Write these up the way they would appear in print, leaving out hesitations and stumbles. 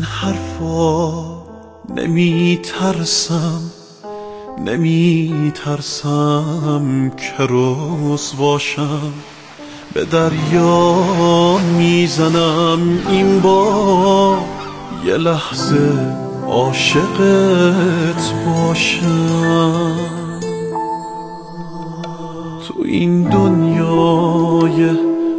حرفا نمی ترسم که رسواشم. به دریا میزنم این بار یه لحظه عاشقت باشم. تو این دنیای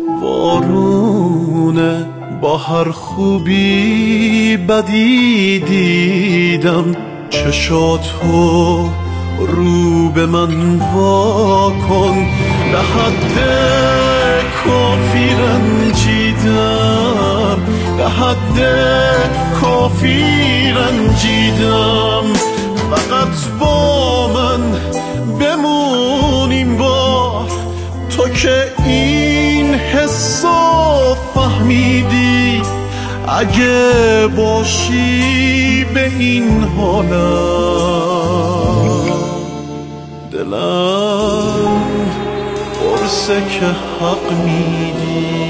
وارونه با هر خوبی بدی دیدم، چشاتو رو به من واکن. به حد کافی رنجیدم، به حد کافی رنجیدم. فقط با من بمون این بار، تو که این حسو فهمیدی. اگه باشی به این حالم، دلم قرصه که حق میدی.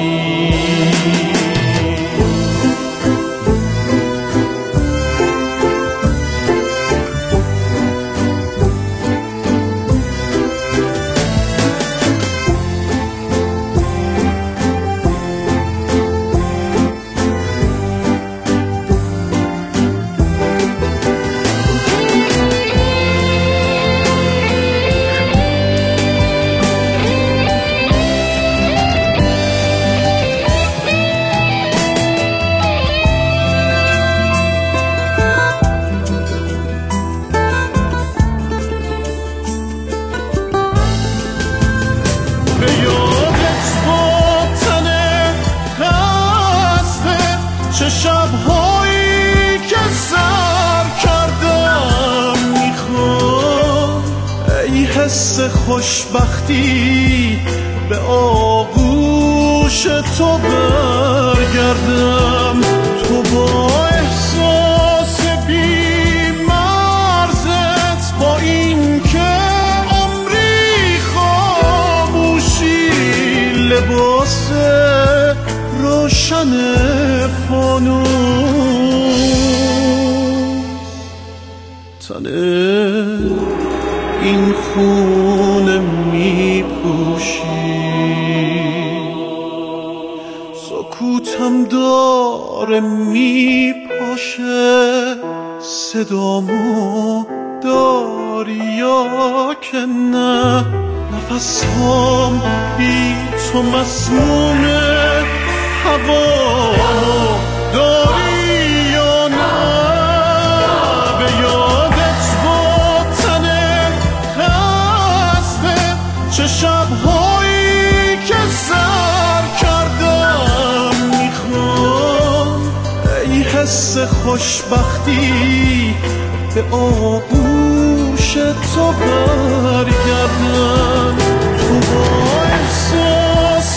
چه شب‌هایی که سر کردم میخوام، ای حس خوشبختی به آغوش تو برگردم. تو با احساس بی‌مرزت، با این که عمری خاموشی، لباس روشن فانوس، تنه این خونه می پوشی. سکوتم داره می پاشه، صدامو داری یا که نه؟ نفسام بی تو مسمومه، هوا داری یا نه؟ به یادت با تنه خسته، چه شب‌هایی که سر کردم میخوام، ای حس خوشبختی به آغوش تو برگردم. تو با احساس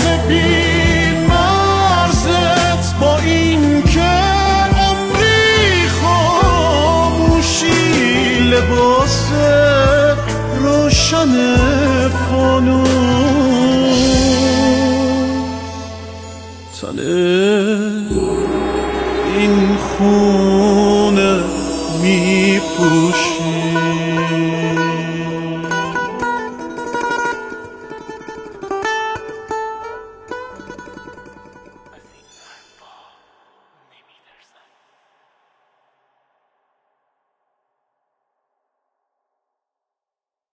با این که عمری خاموشی، لباس روشن فانوس، تنه این خونه می پوشی.